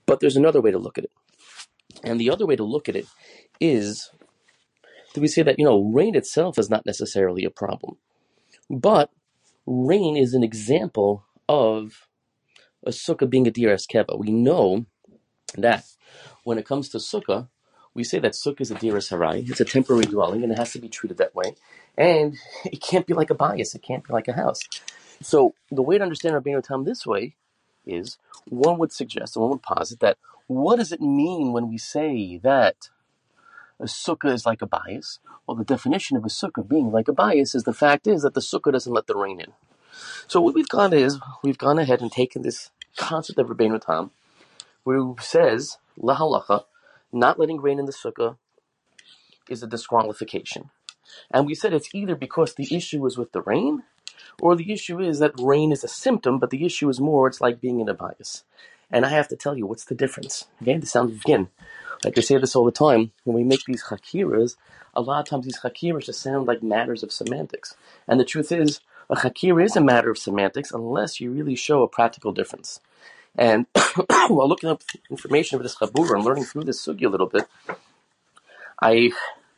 But there's another way to look at it. And the other way to look at it is that we say that, rain itself is not necessarily a problem. But rain is an example of a sukkah being a diras keva. We know that when it comes to sukkah, we say that sukkah is a diras harai. It's a temporary dwelling, and it has to be treated that way. And it can't be like a bias. It can't be like a house. So the way to understand Rabbeinu Tam this way is one would suggest, and one would posit that what does it mean when we say that a sukkah is like a bias? Well, the definition of a sukkah being like a bias is the fact is that the sukkah doesn't let the rain in. So what we've done is we've gone ahead and taken this concept of Rabbeinu Tam, who says lahalacha, not letting rain in the sukkah is a disqualification. And we said it's either because the issue is with the rain, or the issue is that rain is a symptom, but the issue is more, it's like being in a bias. And I have to tell you, what's the difference? Okay, this sounds, again, like I say this all the time, when we make these chakiras, a lot of times these chakiras just sound like matters of semantics. And the truth is, a chakira is a matter of semantics unless you really show a practical difference. And while looking up information for this chabura and learning through this sugi a little bit, it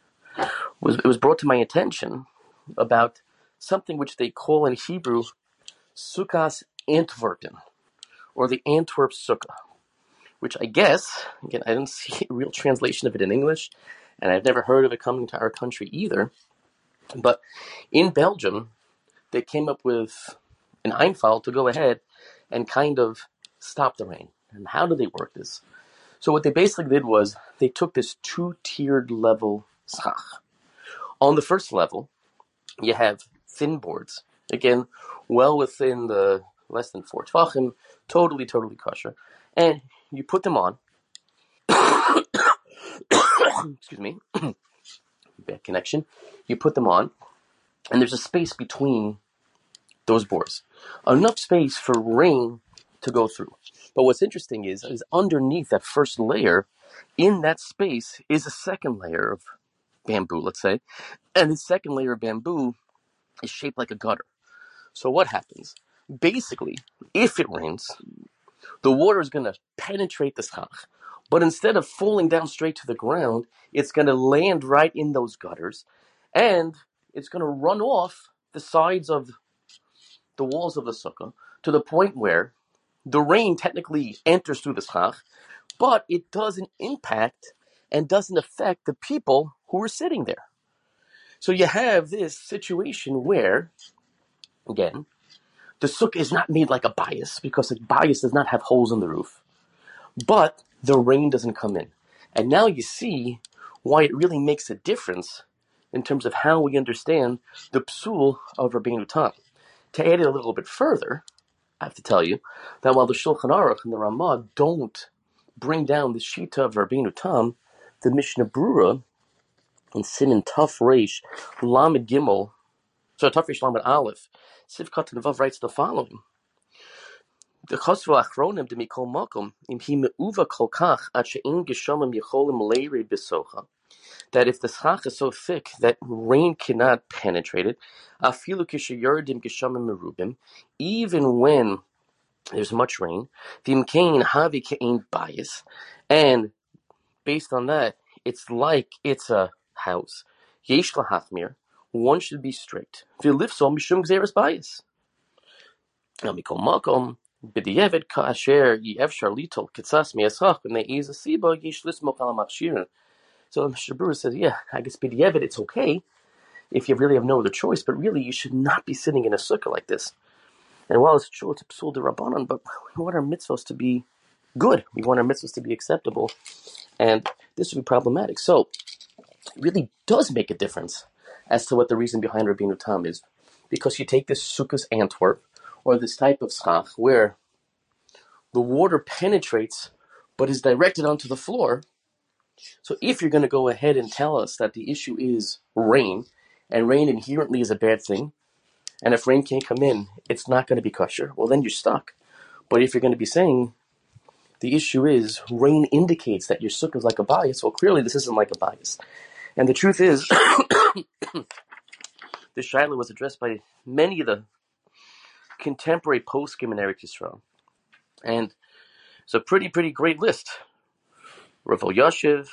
was brought to my attention about something which they call in Hebrew Sukkahs Antwerpen, or the Antwerp Sukkah, which I guess, again, I didn't see a real translation of it in English, and I've never heard of it coming to our country either, but in Belgium, they came up with an einfall to go ahead and kind of stop the rain. And how do they work this? So what they basically did was they took this two-tiered level schach. On the first level, you have thin boards, again, well within the less than 4 tvachim, totally kosher, and you put them on. Excuse me, bad connection. You put them on, and there's a space between those boards, enough space for rain to go through. But what's interesting is underneath that first layer, in that space, is a second layer of bamboo, let's say, and the second layer of bamboo is shaped like a gutter. So what happens? Basically, if it rains, the water is going to penetrate the schach, but instead of falling down straight to the ground, it's going to land right in those gutters, and it's going to run off the sides of the walls of the sukkah to the point where the rain technically enters through the schach, but it doesn't impact and doesn't affect the people who are sitting there. So you have this situation where, again, the sukkah is not made like a bias because a bias does not have holes in the roof, but the rain doesn't come in. And now you see why it really makes a difference in terms of how we understand the psul of Rabbeinu Tam. To add it a little bit further, I have to tell you that while the Shulchan Aruch and the Ramah don't bring down the Shita of Rabbeinu Tam, the Mishnah Brura in Siman Taf Reish Lamed Gimel, so Taf Reish Lamed Aleph, Sivkat Nevav writes the following: the Chosru Achronim Demikol Makom Im Hi Meuva Kol Kach Ad She'en Geshamim Yecholim Leiri B'Socha, that if the schach is so thick that rain cannot penetrate it, Afilu Kishayardim Geshamim Merubim, even when there's much rain, Vimkain Havi Ke'en bias, and based on that, it's like it's a house. Yesh lahachmir, one should be strict. V'lifsol mishum gzeres bias. Now mikol makom b'diavad ka'asher yi'efshar litol kitzas mi'aschach b'ne'iz asiba yesh lismok al machshirin. So the Shabura says, yeah, I guess b'diavad it's okay if you really have no other choice, but really you should not be sitting in a sukkah like this. And while it's true, it's a psul d'Rabbanan, but we want our mitzvahs to be good. We want our mitzvahs to be acceptable. And this would be problematic. So it really does make a difference as to what the reason behind Rabbeinu Tam is. Because you take this Sukkahs Antwerp, or this type of schach, where the water penetrates, but is directed onto the floor. So if you're going to go ahead and tell us that the issue is rain, and rain inherently is a bad thing, and if rain can't come in, it's not going to be kosher, well then you're stuck. But if you're going to be saying the issue is rain indicates that your sukkah is like a bias, well clearly this isn't like a bias. And the truth is, the shaila was addressed by many of the contemporary poskim in Eretz Yisrael. And It's a pretty great list. Rav Elyashiv,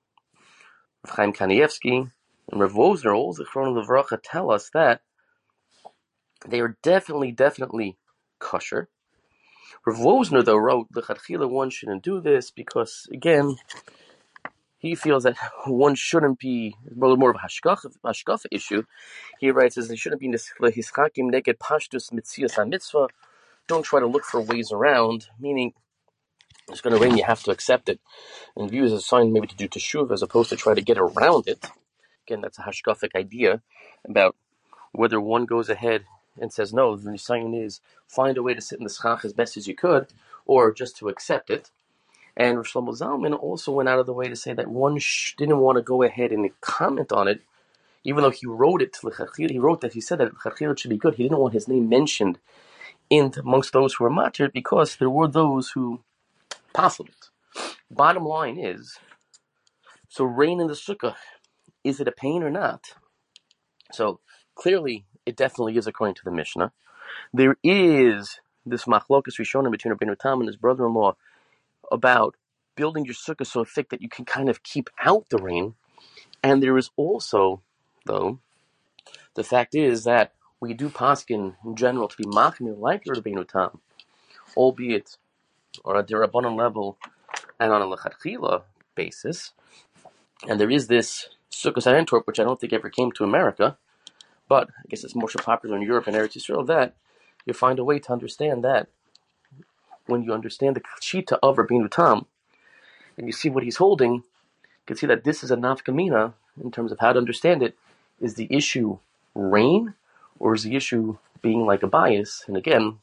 Rav Chaim Kanievsky, and Rav Wosner, all Zichron Levracha, tell us that they are definitely kosher. Rav Wosner, though, wrote, L'chadchila, one shouldn't do this because, again, he feels that one shouldn't be, more of a hashkafa issue. He writes, they shouldn't be hischakim neged pashtus mitzias ha-mitzvah. Don't try to look for ways around, meaning it's going to rain, you have to accept it, and view as a sign maybe to do teshuv as opposed to try to get around it. Again, that's a hashkafic idea about whether one goes ahead and says no, the sign is find a way to sit in the schach as best as you could, or just to accept it. And Rav Shlomo Zalman also went out of the way to say that one didn't want to go ahead and comment on it, even though he wrote it to L'chadchila. He wrote that he said that L'chadchila should be good. He didn't want his name mentioned in amongst those who were martyred because there were those who passed it. Bottom line is, so rain in the sukkah, is it a pain or not? So clearly, it definitely is according to the Mishnah. There is this machlokas rishonim between Rabbeinu Tam and his brother-in-law about building your sukkah so thick that you can kind of keep out the rain. And there is also, though, the fact is that we do paskin in general to be machmir like Rabbeinu Tam, albeit on a derabanan level and on a l'chadchila basis. And there is this sukkah at Antwerp, which I don't think ever came to America, but I guess it's more so popular in Europe and Eretz Yisrael, that you find a way to understand that when you understand the shita of Rabbeinu Tam, and you see what he's holding, you can see that this is a nafkamina in terms of how to understand it. Is the issue rain, or is the issue being like a bias? And again,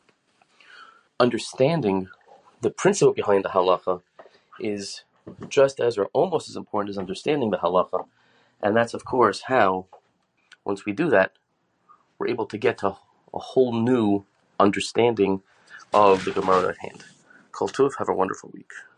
understanding the principle behind the halacha is just as or almost as important as understanding the halacha. And that's, of course, how, once we do that, we're able to get to a whole new understanding of the Gemara at hand. Kol Tuv, have a wonderful week.